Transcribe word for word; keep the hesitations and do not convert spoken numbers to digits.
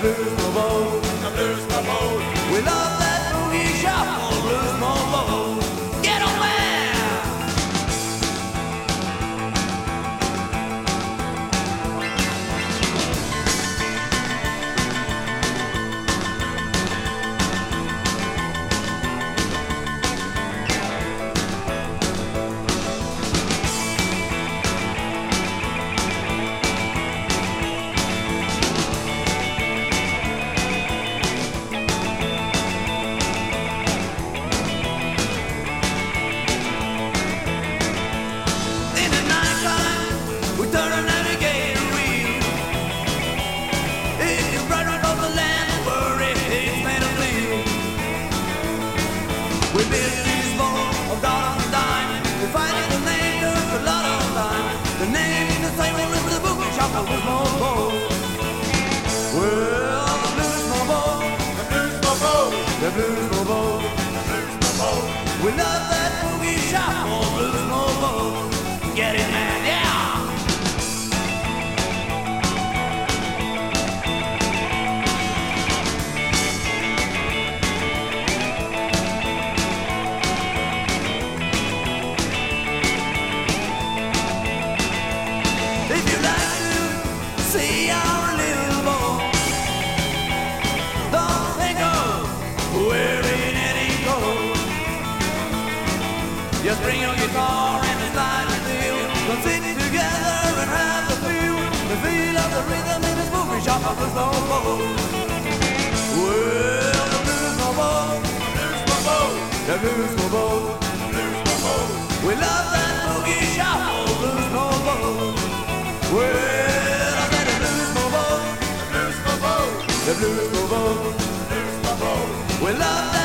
blues mobile, the blues mobile. We love that boogie shuffle, blues mobile. Get on there! We build these balls of dollar and dime. We fight it the name of a lot of time. The name is the same as the boogie shop of Blues Mobile. Well, the Blues Mobile, the Blues Mobile, the Blues Mobile, the Blues Mobile. We love that boogie shop of Blues Mobile. Get it, man, yeah. If you like to see our little boy, don't think of wearing any clothes. Just bring your guitar and a slide and feel. We'll sit together and have the feel, the feel of the rhythm in this boogie shop of Blues Mobile. Well, the Blues Mobile, the Blues Mobile, the Blues Mobile. We love that boogie shop of Blues Mobile. Well, I said the Blues Mobile, the Blues Mobile, the Blues Mobile, the Blues Mobile. We love that.